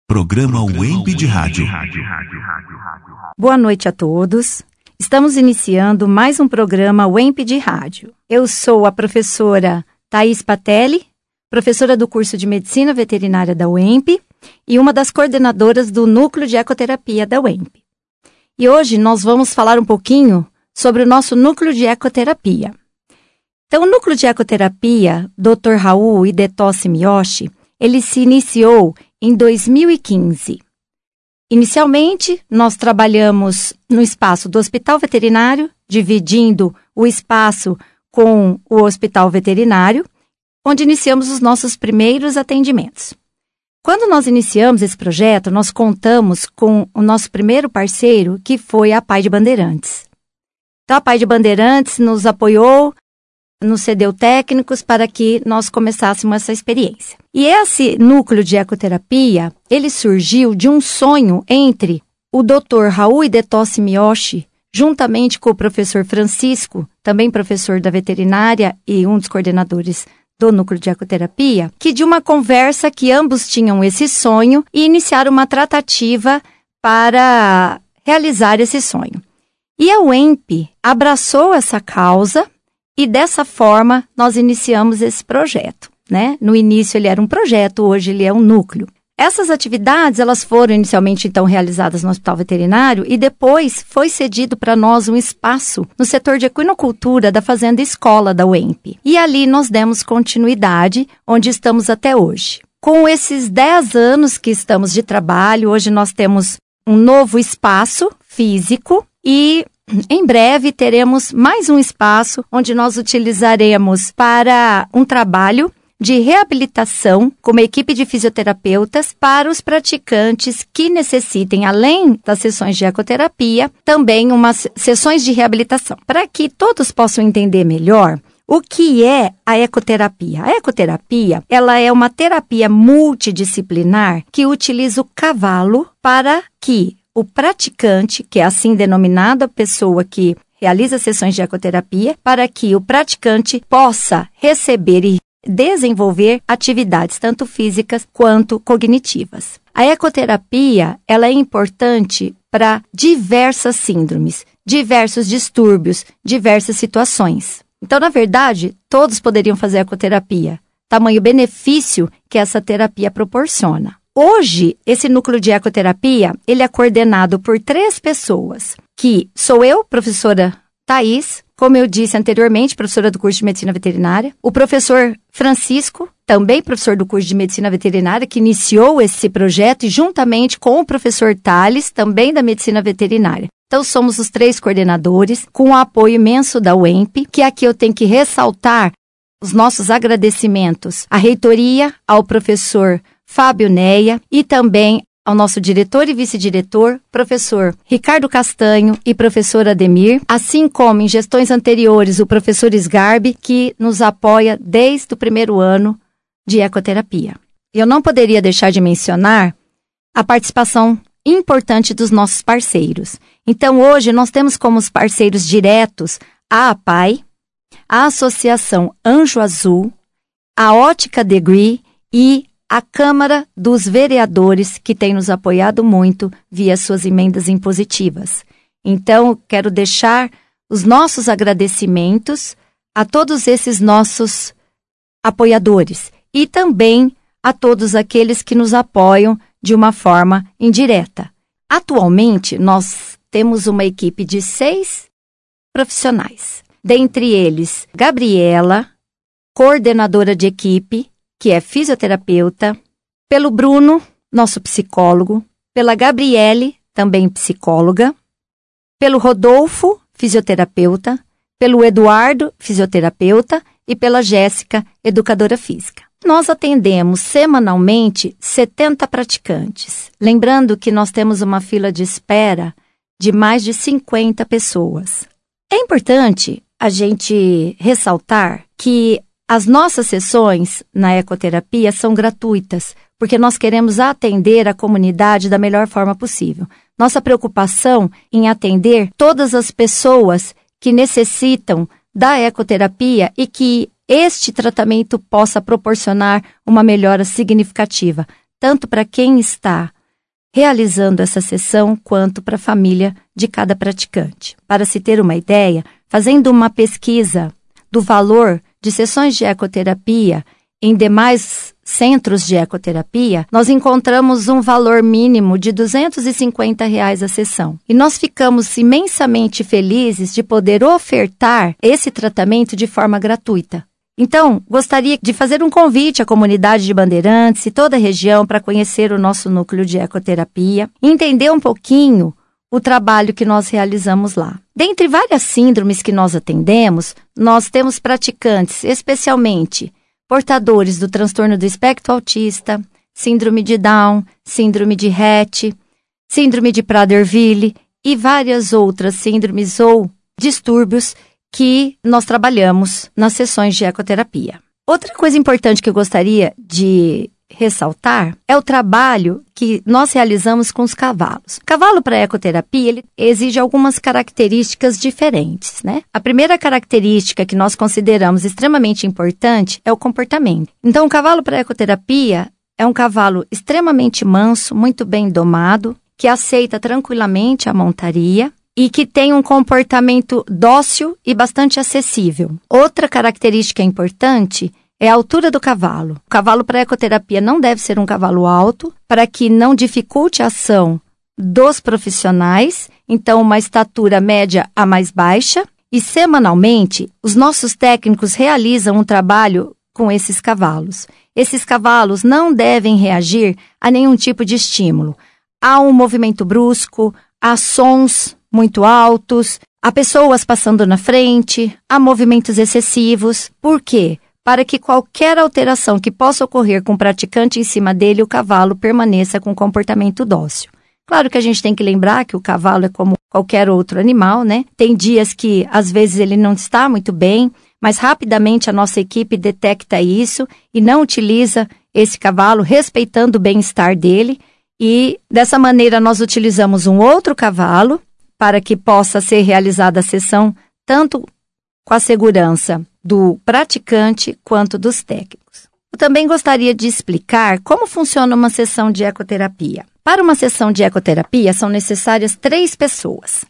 Programa UEMP de Rádio. Boa noite a todos. Estamos iniciando mais um programa UEMP de Rádio. Eu sou a professora Thaís Patelli, professora do curso de Medicina Veterinária da UEMP e uma das coordenadoras do Núcleo de Ecoterapia da UEMP. E hoje nós vamos falar um pouquinho sobre o nosso Núcleo de Ecoterapia. Então, o Núcleo de Ecoterapia, Dr. Raul Hidetossi Miyoshi, ele se iniciou em 2015. Inicialmente, nós trabalhamos no espaço do Hospital Veterinário, dividindo o espaço com o Hospital Veterinário, onde iniciamos os nossos primeiros atendimentos. Quando nós iniciamos esse projeto, nós contamos com o nosso primeiro parceiro, que foi a Pai de Bandeirantes. Então, a Pai de Bandeirantes nos apoiou, nos cedeu técnicos para que nós começássemos essa experiência. E esse núcleo de ecoterapia, ele surgiu de um sonho entre o Dr. Raul Hidetossi Miyoshi, juntamente com o professor Francisco, também professor da veterinária e um dos coordenadores do núcleo de ecoterapia, que de uma conversa que ambos tinham esse sonho e iniciaram uma tratativa para realizar esse sonho. E a UEMP abraçou essa causa e dessa forma nós iniciamos esse projeto, né? No início ele era um projeto, hoje ele é um núcleo. Essas atividades, elas foram inicialmente então realizadas no Hospital Veterinário e depois foi cedido para nós um espaço no setor de equinocultura da Fazenda Escola da UEMP. E ali nós demos continuidade, onde estamos até hoje. Com esses 10 anos que estamos de trabalho, hoje nós temos um novo espaço físico e em breve teremos mais um espaço onde nós utilizaremos para um trabalho de reabilitação com uma equipe de fisioterapeutas para os praticantes que necessitem, além das sessões de ecoterapia, também umas sessões de reabilitação. Para que todos possam entender melhor o que é a ecoterapia. A ecoterapia, ela é uma terapia multidisciplinar que utiliza o cavalo para que o praticante, que é assim denominada a pessoa que realiza sessões de ecoterapia, para que o praticante possa receber e desenvolver atividades tanto físicas quanto cognitivas. A ecoterapia, ela é importante para diversas síndromes, diversos distúrbios, diversas situações. Então, na verdade, todos poderiam fazer ecoterapia, tamanho benefício que essa terapia proporciona. Hoje, esse núcleo de ecoterapia, ele é coordenado por 3 pessoas, que sou eu, professora Thaís, como eu disse anteriormente, professora do curso de Medicina Veterinária, o professor Francisco, também professor do curso de Medicina Veterinária, que iniciou esse projeto, e juntamente com o professor Thales, também da Medicina Veterinária. Então, somos os 3 coordenadores, com o apoio imenso da UEMP, que aqui eu tenho que ressaltar os nossos agradecimentos à reitoria, ao professor Fábio Neia e também ao nosso diretor e vice-diretor, professor Ricardo Castanho e professor Ademir, assim como em gestões anteriores o professor Sgarbi, que nos apoia desde o primeiro ano de ecoterapia. Eu não poderia deixar de mencionar a participação importante dos nossos parceiros. Então, hoje nós temos como parceiros diretos a APAI, a Associação Anjo Azul, a Ótica Degree e a Câmara dos Vereadores, que tem nos apoiado muito via suas emendas impositivas. Então, quero deixar os nossos agradecimentos a todos esses nossos apoiadores e também a todos aqueles que nos apoiam de uma forma indireta. Atualmente, nós temos uma equipe de 6 profissionais. Dentre eles, Gabriela, coordenadora de equipe, que é fisioterapeuta, pelo Bruno, nosso psicólogo, pela Gabriele, também psicóloga, pelo Rodolfo, fisioterapeuta, pelo Eduardo, fisioterapeuta, e pela Jéssica, educadora física. Nós atendemos semanalmente 70 praticantes, lembrando que nós temos uma fila de espera de mais de 50 pessoas. É importante a gente ressaltar que as nossas sessões na ecoterapia são gratuitas, porque nós queremos atender a comunidade da melhor forma possível. Nossa preocupação em atender todas as pessoas que necessitam da ecoterapia e que este tratamento possa proporcionar uma melhora significativa, tanto para quem está realizando essa sessão quanto para a família de cada praticante. Para se ter uma ideia, fazendo uma pesquisa do valor de sessões de ecoterapia em demais centros de ecoterapia, nós encontramos um valor mínimo de R$ 250 a sessão. E nós ficamos imensamente felizes de poder ofertar esse tratamento de forma gratuita. Então, gostaria de fazer um convite à comunidade de Bandeirantes e toda a região para conhecer o nosso núcleo de ecoterapia e entender um pouquinho o trabalho que nós realizamos lá. Dentre várias síndromes que nós atendemos, nós temos praticantes, especialmente portadores do transtorno do espectro autista, síndrome de Down, síndrome de Rett, síndrome de Prader-Willi e várias outras síndromes ou distúrbios que nós trabalhamos nas sessões de ecoterapia. Outra coisa importante que eu gostaria de ressaltar é o trabalho que nós realizamos com os cavalos. O cavalo para ecoterapia, ele exige algumas características diferentes, né? A primeira característica que nós consideramos extremamente importante é o comportamento. Então, o cavalo para ecoterapia é um cavalo extremamente manso, muito bem domado, que aceita tranquilamente a montaria e que tem um comportamento dócil e bastante acessível. Outra característica importante é a altura do cavalo. O cavalo para ecoterapia não deve ser um cavalo alto, para que não dificulte a ação dos profissionais, então uma estatura média a mais baixa. E semanalmente, os nossos técnicos realizam um trabalho com esses cavalos. Esses cavalos não devem reagir a nenhum tipo de estímulo. Há um movimento brusco, há sons muito altos, há pessoas passando na frente, há movimentos excessivos. Por quê? Para que qualquer alteração que possa ocorrer com o praticante em cima dele, o cavalo permaneça com comportamento dócil. Claro que a gente tem que lembrar que o cavalo é como qualquer outro animal, né? Tem dias que, às vezes, ele não está muito bem, mas rapidamente a nossa equipe detecta isso e não utiliza esse cavalo, respeitando o bem-estar dele. E, dessa maneira, nós utilizamos um outro cavalo para que possa ser realizada a sessão tanto com a segurança do praticante quanto dos técnicos. Eu também gostaria de explicar como funciona uma sessão de ecoterapia. Para uma sessão de ecoterapia, são necessárias 3 pessoas.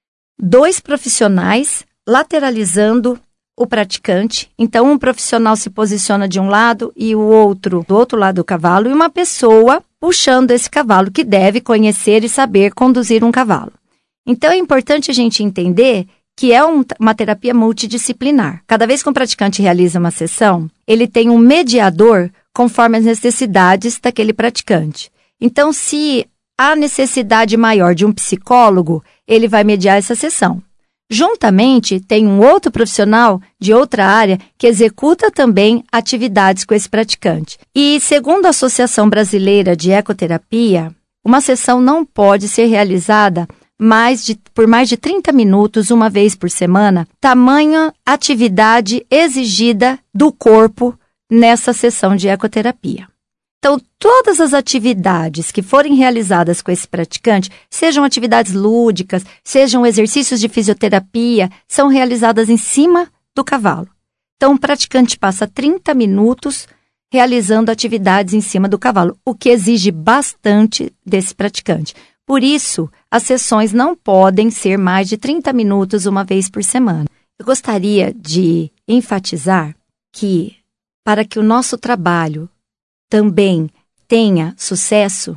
2 profissionais lateralizando o praticante. Então, um profissional se posiciona de um lado e o outro do outro lado do cavalo, e uma pessoa puxando esse cavalo, que deve conhecer e saber conduzir um cavalo. Então, é importante a gente entender que é uma terapia multidisciplinar. Cada vez que um praticante realiza uma sessão, ele tem um mediador conforme as necessidades daquele praticante. Então, se há necessidade maior de um psicólogo, ele vai mediar essa sessão. Juntamente, tem um outro profissional de outra área que executa também atividades com esse praticante. E, segundo a Associação Brasileira de Ecoterapia, uma sessão não pode ser realizada por mais de 30 minutos, uma vez por semana, tamanha atividade exigida do corpo nessa sessão de ecoterapia. Então, todas as atividades que forem realizadas com esse praticante, sejam atividades lúdicas, sejam exercícios de fisioterapia, são realizadas em cima do cavalo. Então, o praticante passa 30 minutos realizando atividades em cima do cavalo, o que exige bastante desse praticante. Por isso, as sessões não podem ser mais de 30 minutos uma vez por semana. Eu gostaria de enfatizar que, para que o nosso trabalho também tenha sucesso,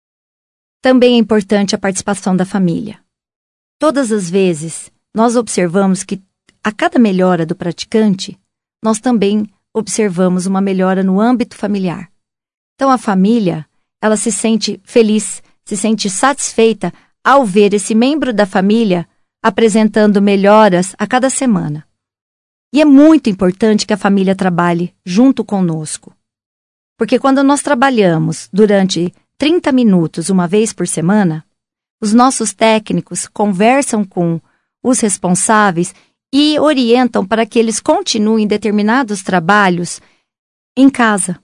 também é importante a participação da família. Todas as vezes, nós observamos que, a cada melhora do praticante, nós também observamos uma melhora no âmbito familiar. Então, a família, ela se sente feliz, se sente satisfeita ao ver esse membro da família apresentando melhoras a cada semana. E é muito importante que a família trabalhe junto conosco. Porque quando nós trabalhamos durante 30 minutos uma vez por semana, os nossos técnicos conversam com os responsáveis e orientam para que eles continuem determinados trabalhos em casa,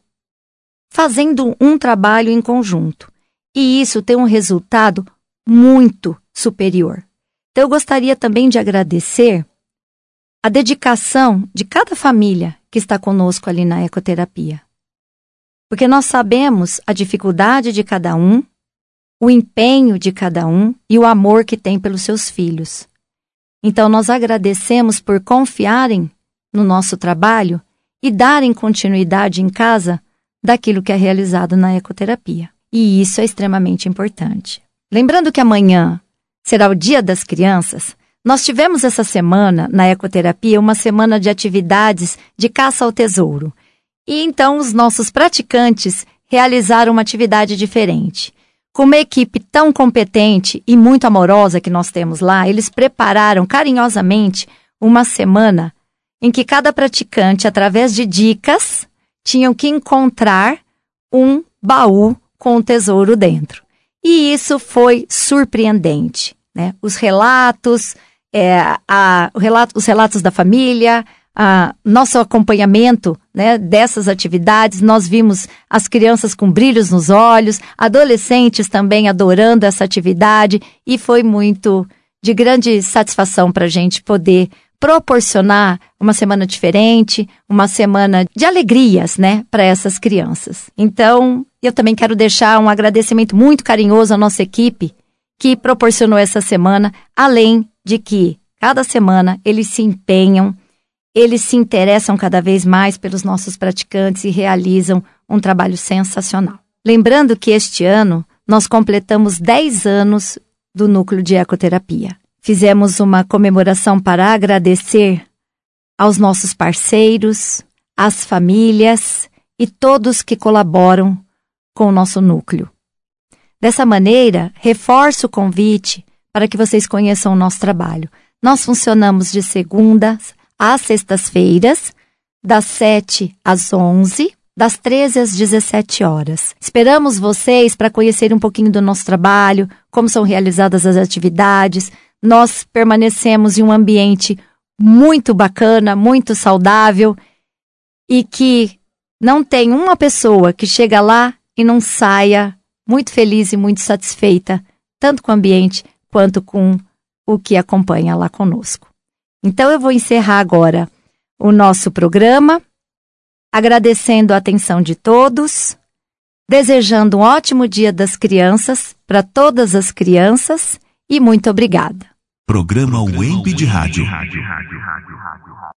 fazendo um trabalho em conjunto. E isso tem um resultado muito superior. Então, eu gostaria também de agradecer a dedicação de cada família que está conosco ali na ecoterapia. Porque nós sabemos a dificuldade de cada um, o empenho de cada um e o amor que tem pelos seus filhos. Então, nós agradecemos por confiarem no nosso trabalho e darem continuidade em casa daquilo que é realizado na ecoterapia. E isso é extremamente importante. Lembrando que amanhã será o Dia das Crianças, nós tivemos essa semana, na ecoterapia, uma semana de atividades de caça ao tesouro. E então os nossos praticantes realizaram uma atividade diferente. Com uma equipe tão competente e muito amorosa que nós temos lá, eles prepararam carinhosamente uma semana em que cada praticante, através de dicas, tinham que encontrar um baú com o tesouro dentro. E isso foi surpreendente, né? Os relatos, os relatos da família, nosso acompanhamento, né, dessas atividades, nós vimos as crianças com brilhos nos olhos, adolescentes também adorando essa atividade, e foi muito de grande satisfação para a gente poder proporcionar uma semana diferente, uma semana de alegrias, né, para essas crianças. Então, eu também quero deixar um agradecimento muito carinhoso à nossa equipe que proporcionou essa semana, além de que cada semana eles se empenham, eles se interessam cada vez mais pelos nossos praticantes e realizam um trabalho sensacional. Lembrando que este ano nós completamos 10 anos do Núcleo de Ecoterapia. Fizemos uma comemoração para agradecer aos nossos parceiros, às famílias e todos que colaboram com o nosso núcleo. Dessa maneira, reforço o convite para que vocês conheçam o nosso trabalho. Nós funcionamos de segundas às sextas-feiras, das 7 às 11, das 13 às 17 horas. Esperamos vocês para conhecerem um pouquinho do nosso trabalho, como são realizadas as atividades. Nós permanecemos em um ambiente muito bacana, muito saudável, e que não tem uma pessoa que chega lá e não saia muito feliz e muito satisfeita, tanto com o ambiente quanto com o que acompanha lá conosco. Então eu vou encerrar agora o nosso programa, agradecendo a atenção de todos, desejando um ótimo Dia das Crianças para todas as crianças e muito obrigada. Programa Wemp de Rádio.